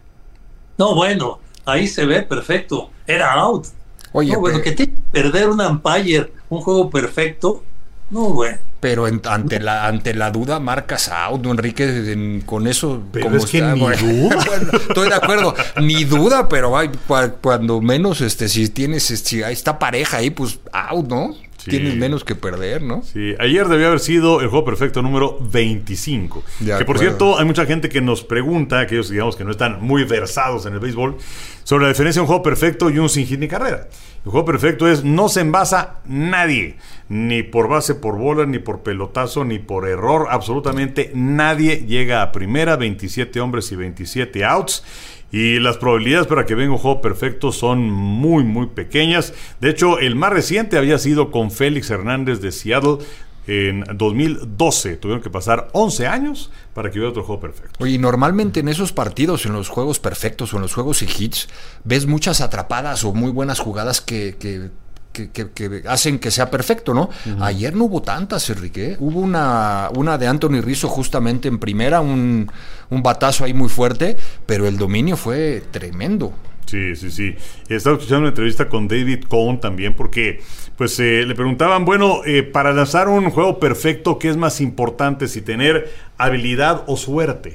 No, bueno, ahí se ve perfecto, era out. Oye, no, bueno, pero, que te perder un umpire, un juego perfecto, no, bueno. Pero en, ante la ante la duda marcas out, Enrique, en, con eso. Pero como es que está, ni bueno, duda. Bueno, estoy de acuerdo, ni duda, pero hay, cuando menos, este, si tienes, si está pareja ahí, pues out, ¿no? Sí. Tienes menos que perder, ¿no? Sí, ayer debió haber sido el juego perfecto número veinticinco. De que por acuerdo. Cierto, hay mucha gente que nos pregunta, aquellos digamos que no están muy versados en el béisbol, sobre la diferencia de un juego perfecto y un sin hit ni carrera. El juego perfecto es no se envasa nadie, ni por base por bola, ni por pelotazo, ni por error. Absolutamente nadie llega a primera, veintisiete hombres y veintisiete outs. Y las probabilidades para que venga un juego perfecto son muy, muy pequeñas. De hecho, el más reciente había sido con Félix Hernández de Seattle en dos mil doce. Tuvieron que pasar once años para que hubiera otro juego perfecto. Oye, normalmente en esos partidos, en los juegos perfectos o en los juegos y hits, ves muchas atrapadas o muy buenas jugadas que... que... Que, que, que hacen que sea perfecto, ¿no? Uh-huh. Ayer no hubo tantas, Enrique. Hubo una, una de Anthony Rizzo justamente en primera, un, un batazo ahí muy fuerte, pero el dominio fue tremendo. Sí, sí, sí. Estaba escuchando una entrevista con David Cone también, porque pues eh, le preguntaban, bueno, eh, para lanzar un juego perfecto, ¿qué es más importante, si tener habilidad o suerte?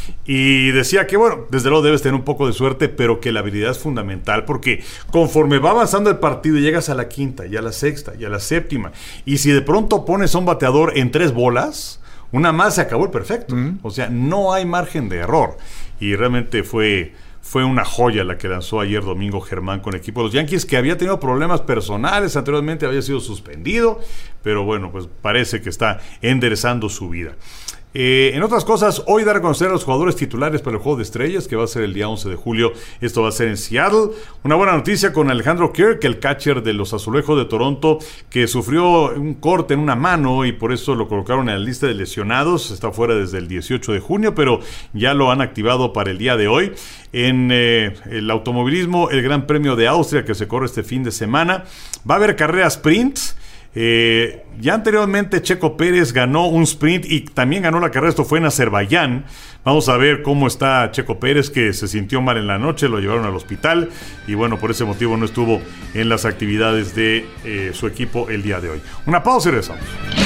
y decía que, bueno, desde luego debes tener un poco de suerte, pero que la habilidad es fundamental, porque conforme va avanzando el partido y llegas a la quinta, y a la sexta, y a la séptima, y si de pronto pones a un bateador en tres bolas, una más se acabó el perfecto. Mm. O sea, no hay margen de error. Y realmente fue, fue una joya la que lanzó ayer domingo Germán con el equipo de los Yankees, que había tenido problemas personales, anteriormente había sido suspendido, pero bueno, pues parece que está enderezando su vida. Eh, en otras cosas, hoy da a reconocer a los jugadores titulares para el Juego de Estrellas, que va a ser el día once de julio. Esto va a ser en Seattle. Una buena noticia con Alejandro Kirk, el catcher de los Azulejos de Toronto, que sufrió un corte en una mano y por eso lo colocaron en la lista de lesionados. Está fuera desde el dieciocho de junio, pero ya lo han activado para el día de hoy. En eh, el automovilismo, el Gran Premio de Austria, que se corre este fin de semana, va a haber carrera sprint. Eh, ya anteriormente Checo Pérez ganó un sprint y también ganó la carrera, esto fue en Azerbaiyán. Vamos a ver cómo está Checo Pérez, que se sintió mal en la noche, lo llevaron al hospital y bueno, por ese motivo no estuvo en las actividades de eh, su equipo el día de hoy. Una pausa y regresamos.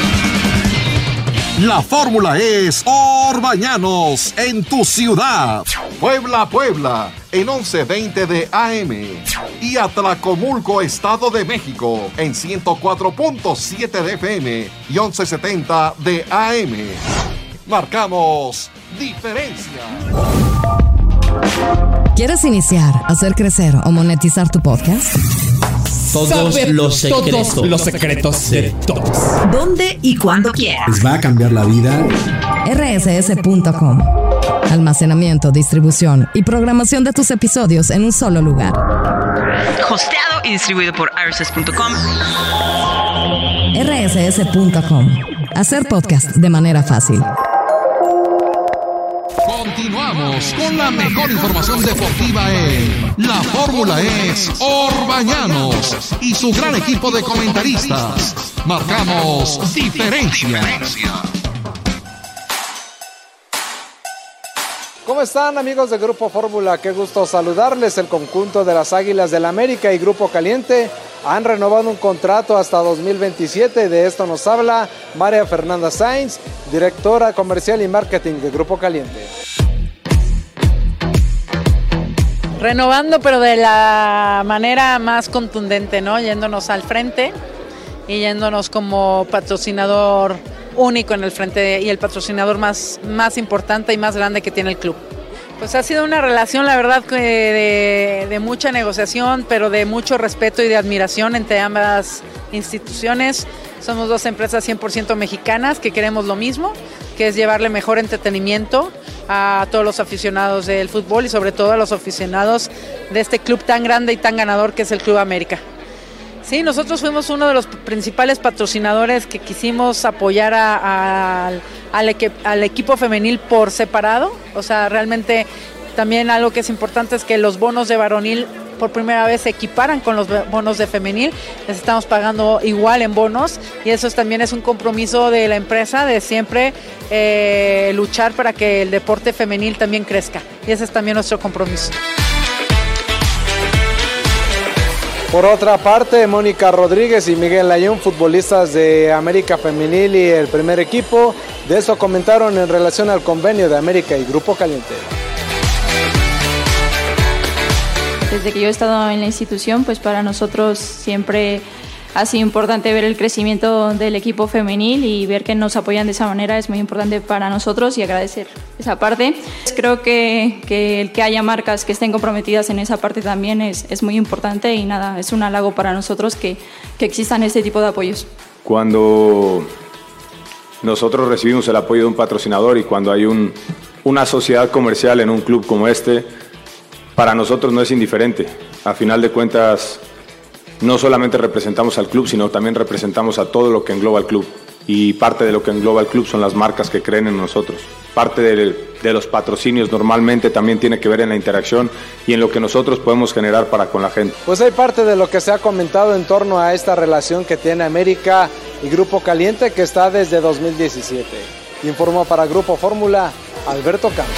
La fórmula es Orbañanos en tu ciudad. Puebla, Puebla, en once veinte de A M. Y Atlacomulco, Estado de México, en ciento cuatro punto siete de F M y once setenta de A M. Marcamos diferencia. ¿Quieres iniciar, hacer crecer o monetizar tu podcast? Todos Saber los secretos. Todos los secretos de todos. ¿Dónde y cuándo quieras? Les va a cambiar la vida. R S S punto com. Almacenamiento, distribución y programación de tus episodios en un solo lugar. Hosteado y distribuido por R S S punto com. R S S punto com. Hacer podcast de manera fácil. Continuamos con la mejor información deportiva en La Fórmula es Orbañanos y su gran equipo de comentaristas. Marcamos diferencia. ¿Cómo están, amigos de Grupo Fórmula? Qué gusto saludarles. El conjunto de las Águilas del América y Grupo Caliente han renovado un contrato hasta dos mil veintisiete. De esto nos habla María Fernanda Sainz, directora comercial y marketing de Grupo Caliente. Renovando, pero de la manera más contundente, ¿no? Yéndonos al frente y yéndonos como patrocinador único en el frente y el patrocinador más, más importante y más grande que tiene el club. Pues ha sido una relación, la verdad, de, de mucha negociación, pero de mucho respeto y de admiración entre ambas instituciones. Somos dos empresas cien por ciento mexicanas que queremos lo mismo, que es llevarle mejor entretenimiento a todos los aficionados del fútbol y sobre todo a los aficionados de este club tan grande y tan ganador que es el Club América. Sí, nosotros fuimos uno de los principales patrocinadores que quisimos apoyar a, a, al, al, equi, al equipo femenil por separado. O sea, realmente también algo que es importante es que los bonos de varonil por primera vez se equiparan con los bonos de femenil. Les estamos pagando igual en bonos y eso es, también es un compromiso de la empresa de siempre eh, luchar para que el deporte femenil también crezca. Y ese es también nuestro compromiso. Por otra parte, Mónica Rodríguez y Miguel Layún, futbolistas de América Femenil y el primer equipo, de eso comentaron en relación al convenio de América y Grupo Caliente. Desde que yo he estado en la institución, pues para nosotros siempre ha sido importante ver el crecimiento del equipo femenil y ver que nos apoyan de esa manera es muy importante para nosotros y agradecer esa parte. Creo que, que el que haya marcas que estén comprometidas en esa parte también es, es muy importante y nada, es un halago para nosotros que, que existan este tipo de apoyos. Cuando nosotros recibimos el apoyo de un patrocinador y cuando hay un, una sociedad comercial en un club como este, para nosotros no es indiferente. A final de cuentas, no solamente representamos al club, sino también representamos a todo lo que engloba el club. Y parte de lo que engloba el club son las marcas que creen en nosotros. Parte de, de los patrocinios normalmente también tiene que ver en la interacción y en lo que nosotros podemos generar para con la gente. Pues hay parte de lo que se ha comentado en torno a esta relación que tiene América y Grupo Caliente, que está desde dos mil diecisiete. Informó para Grupo Fórmula, Alberto Campos.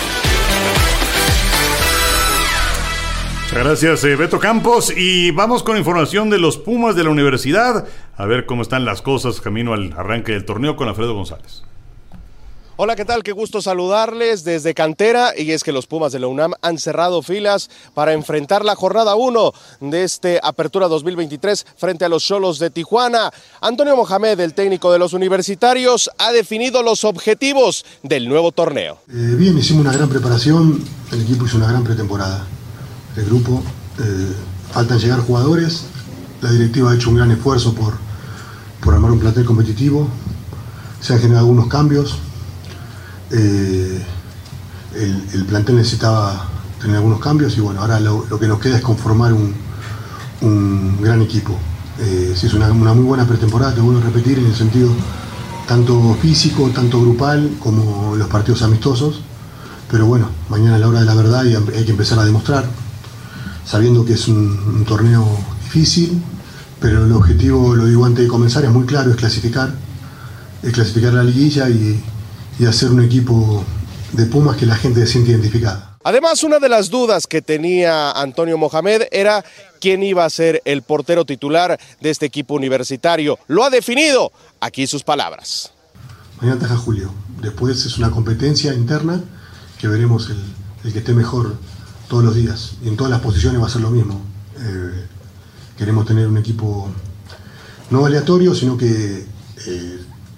Muchas gracias, eh, Beto Campos. Y vamos con información de los Pumas de la universidad. A ver cómo están las cosas camino al arranque del torneo con Alfredo González. Hola, ¿qué tal? Qué gusto saludarles desde Cantera, y es que los Pumas de la UNAM han cerrado filas para enfrentar la jornada uno de este Apertura dos mil veintitrés frente a los Xolos de Tijuana. Antonio Mohamed, el técnico de los universitarios, ha definido los objetivos del nuevo torneo. Eh, bien, hicimos una gran preparación, el equipo hizo una gran pretemporada. El grupo, eh, faltan llegar jugadores, la directiva ha hecho un gran esfuerzo por, por armar un plantel competitivo, se han generado algunos cambios. Eh, el, el plantel necesitaba tener algunos cambios y bueno, ahora lo, lo que nos queda es conformar un, un gran equipo. Eh, se hizo una, una muy buena pretemporada, te vuelvo a repetir, en el sentido tanto físico, tanto grupal, como los partidos amistosos, pero bueno, mañana es la hora de la verdad y hay que empezar a demostrar, sabiendo que es un, un torneo difícil, pero el objetivo, lo digo antes de comenzar, es muy claro, es clasificar, es clasificar la liguilla y y hacer un equipo de Pumas que la gente se siente identificada. Además, una de las dudas que tenía Antonio Mohamed era quién iba a ser el portero titular de este equipo universitario. Lo ha definido. Aquí sus palabras. Mañana ataja Julio. Después es una competencia interna que veremos el, el que esté mejor todos los días. Y en todas las posiciones va a ser lo mismo. Eh, queremos tener un equipo no aleatorio, sino que Eh,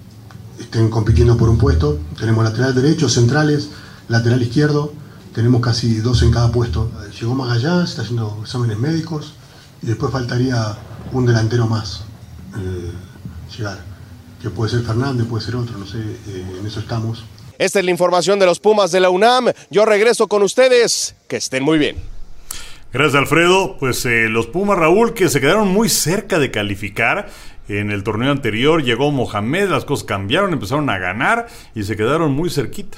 estén compitiendo por un puesto. Tenemos lateral derecho, centrales, lateral izquierdo, tenemos casi dos en cada puesto. Llegó Magallán, se está haciendo exámenes médicos y después faltaría un delantero más eh, llegar, que puede ser Fernández, puede ser otro, no sé, eh, en eso estamos. Esta es la información de los Pumas de la UNAM. Yo regreso con ustedes, que estén muy bien. Gracias, Alfredo. Pues eh, los Pumas, Raúl, que se quedaron muy cerca de calificar. En el torneo anterior llegó Mohamed, las cosas cambiaron, empezaron a ganar y se quedaron muy cerquita.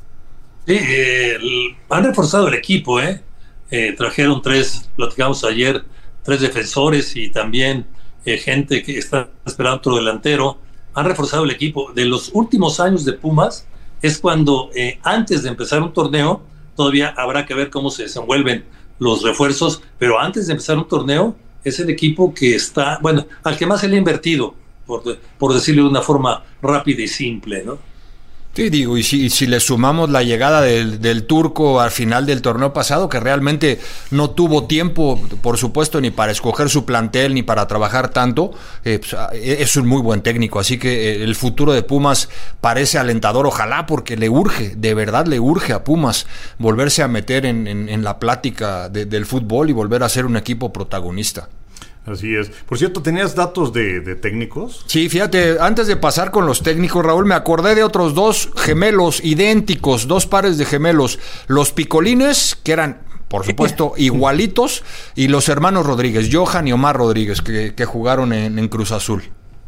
Sí, eh, han reforzado el equipo, ¿eh? eh trajeron tres, platicamos ayer, tres defensores y también eh, gente que está esperando otro delantero. Han reforzado el equipo. De los últimos años de Pumas es cuando eh, antes de empezar un torneo, todavía habrá que ver cómo se desenvuelven los refuerzos, pero antes de empezar un torneo es el equipo que está, bueno, al que más se le ha invertido, por, por decirlo de una forma rápida y simple, ¿no? Sí, digo, y si, y si le sumamos la llegada del, del turco al final del torneo pasado, que realmente no tuvo tiempo, por supuesto, ni para escoger su plantel, ni para trabajar tanto, eh, pues, es un muy buen técnico, así que el futuro de Pumas parece alentador, ojalá, porque le urge, de verdad le urge a Pumas volverse a meter en, en, en la plática de, del fútbol y volver a ser un equipo protagonista. Así es. Por cierto, ¿tenías datos de, de técnicos? Sí, fíjate, antes de pasar con los técnicos, Raúl, me acordé de otros dos gemelos idénticos, dos pares de gemelos. Los Picolines, que eran, por supuesto, igualitos, y los hermanos Rodríguez, Johan y Omar Rodríguez, que, que jugaron en, en Cruz Azul.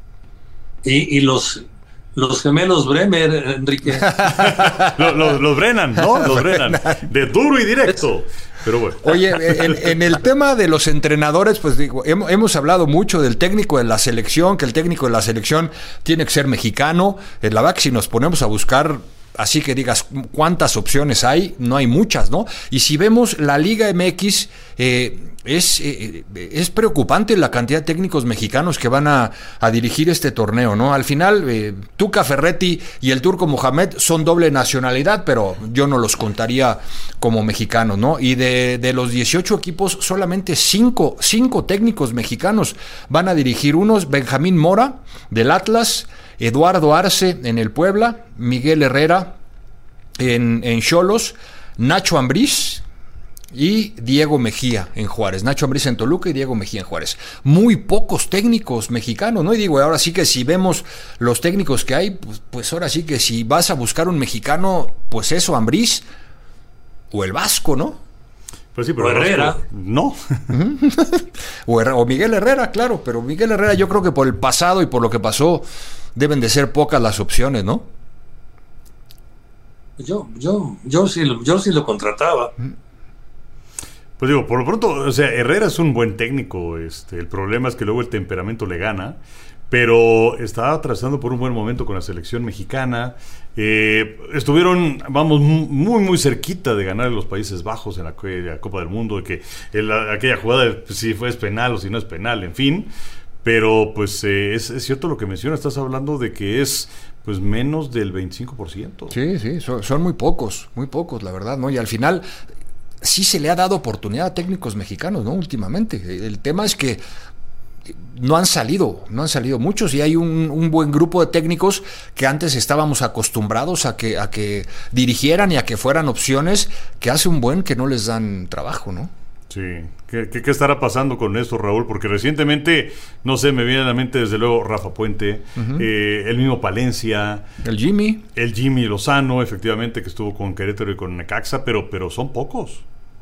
Y, y los... Los gemelos Bremer, Enrique. los, los, los Brennan, ¿no? Los Brennan. De duro y directo. Pero bueno. Oye, en, en el tema de los entrenadores, pues digo, hemos, hemos hablado mucho del técnico de la selección, que el técnico de la selección tiene que ser mexicano. En la verdad que si nos ponemos a buscar, así que digas cuántas opciones hay, no hay muchas, ¿no? Y si vemos la Liga M X, eh, es, eh, es preocupante la cantidad de técnicos mexicanos que van a, a dirigir este torneo, ¿no? Al final, eh, Tuca Ferretti y el turco Mohamed son doble nacionalidad, pero yo no los contaría como mexicanos, ¿no? Y de, de los dieciocho equipos, solamente cinco, cinco técnicos mexicanos van a dirigir. Unos, Benjamín Mora, del Atlas, Eduardo Arce en el Puebla, Miguel Herrera en, en Xolos, Nacho Ambriz y Diego Mejía en Juárez. Nacho Ambriz en Toluca y Diego Mejía en Juárez. Muy pocos técnicos mexicanos, ¿no? Y digo, ahora sí que si vemos los técnicos que hay, pues, pues ahora sí que si vas a buscar un mexicano, pues eso, Ambriz o el Vasco, ¿no? Pues sí, pero o Herrera. No. o, Herrera, o Miguel Herrera, claro, pero Miguel Herrera yo creo que por el pasado y por lo que pasó deben de ser pocas las opciones, ¿no? Yo, yo, yo sí, yo sí lo contrataba. Pues digo, por lo pronto, o sea, Herrera es un buen técnico. Este, el problema es que luego el temperamento le gana. Pero estaba atravesando por un buen momento con la selección mexicana. Eh, estuvieron, vamos, muy, muy cerquita de ganar en los Países Bajos en la, la Copa del Mundo. De que el, aquella jugada, pues, si fue es penal o si no es penal, en fin. Pero pues eh, es, es cierto lo que mencionas. Estás hablando de que es pues menos del veinticinco por ciento. Sí, sí, son, son muy pocos, muy pocos, la verdad, ¿no? Y al final sí se le ha dado oportunidad a técnicos mexicanos, ¿no? Últimamente. El tema es que no han salido, no han salido muchos y hay un, un buen grupo de técnicos que antes estábamos acostumbrados a que, a que dirigieran y a que fueran opciones, que hace un buen que no les dan trabajo, ¿no? Sí, ¿Qué, qué, qué estará pasando con esto, Raúl? Porque recientemente, no sé, me viene a la mente desde luego Rafa Puente, uh-huh. eh, el mismo Palencia, el Jimmy, el Jimmy Lozano, efectivamente, que estuvo con Querétaro y con Necaxa, pero, pero son pocos.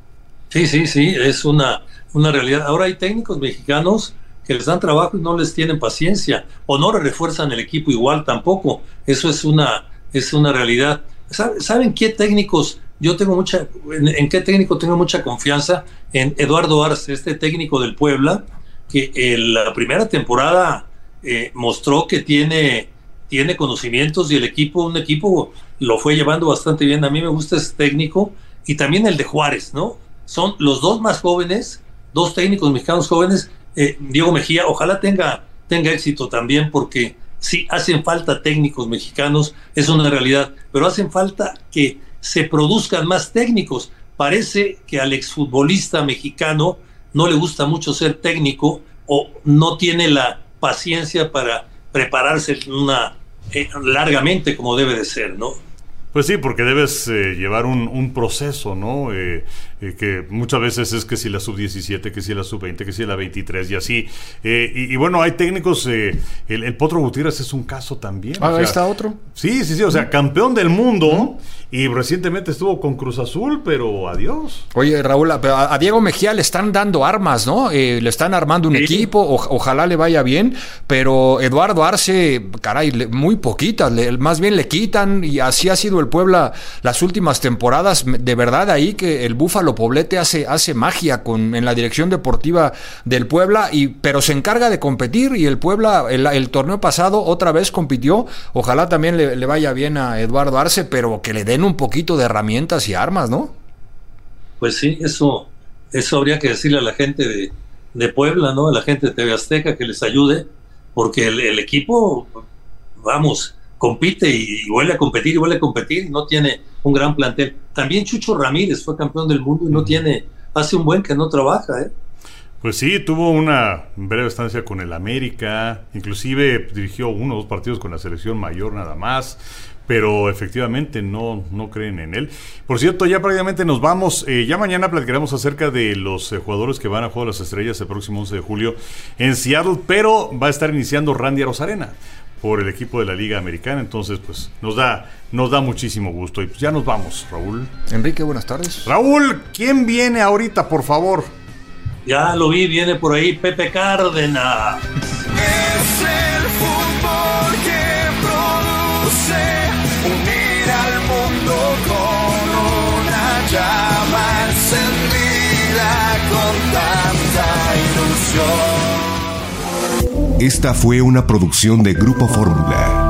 Sí, sí, sí, es una, una realidad. Ahora hay técnicos mexicanos que les dan trabajo y no les tienen paciencia, o no refuerzan el equipo igual tampoco. Eso es una, es una realidad. ¿Saben qué técnicos? Yo tengo mucha, en, en qué técnico tengo mucha confianza, en Eduardo Arce, este técnico del Puebla, que en la primera temporada eh, mostró que tiene, tiene conocimientos y el equipo, un equipo lo fue llevando bastante bien. A mí me gusta ese técnico, y también el de Juárez, ¿no? Son los dos más jóvenes, dos técnicos mexicanos jóvenes. Eh, Diego Mejía, ojalá tenga, tenga éxito también, porque sí, hacen falta técnicos mexicanos, es una realidad, pero hacen falta que se produzcan más técnicos. Parece que al exfutbolista mexicano no le gusta mucho ser técnico, o no tiene la paciencia para prepararse una, eh, largamente como debe de ser, ¿no? Pues sí, porque debes eh, llevar un, un proceso, ¿no? Eh, eh, que muchas veces es que si la sub diecisiete, que si la sub veinte, que si la veintitrés y así. Eh, y, y bueno, hay técnicos, eh, el, el Potro Gutiérrez es un caso también. Ah, o sea, ahí está otro. Sí, sí, sí, o sea, campeón del mundo, uh-huh. y recientemente estuvo con Cruz Azul, pero adiós. Oye, Raúl, a, a Diego Mejía le están dando armas, ¿no? Eh, le están armando un sí. equipo, o, ojalá le vaya bien, pero Eduardo Arce, caray, le, muy poquitas, le, más bien le quitan, y así ha sido el Puebla las últimas temporadas. De verdad, ahí que el Búfalo Poblete hace, hace magia con, en la dirección deportiva del Puebla, y, pero se encarga de competir, y el Puebla, el, el torneo pasado otra vez compitió. Ojalá también le, le vaya bien a Eduardo Arce, pero que le den un poquito de herramientas y armas, ¿no? Pues sí, eso, eso habría que decirle a la gente de, de Puebla, ¿no? A la gente de T V Azteca, que les ayude, porque el, el equipo, vamos, compite y vuelve a competir y vuelve a competir, y no tiene un gran plantel. También Chucho Ramírez fue campeón del mundo y no tiene, hace un buen que no trabaja, ¿eh? Pues sí, tuvo una breve estancia con el América, inclusive dirigió uno o dos partidos con la selección mayor nada más, pero efectivamente no, no creen en él. Por cierto, ya prácticamente nos vamos. Eh, ya mañana platicaremos acerca de los eh, jugadores que van a Juego de las Estrellas el próximo once de julio en Seattle, pero va a estar iniciando Randy Arozarena por el equipo de la Liga Americana, entonces pues nos da, nos da muchísimo gusto. Y pues ya nos vamos, Raúl. Enrique, buenas tardes. Raúl, ¿quién viene ahorita, por favor? Ya lo vi, viene por ahí Pepe Cárdenas. Es el fútbol que produce unir al mundo con una llama encendida con tanta ilusión. Esta fue una producción de Grupo Fórmula.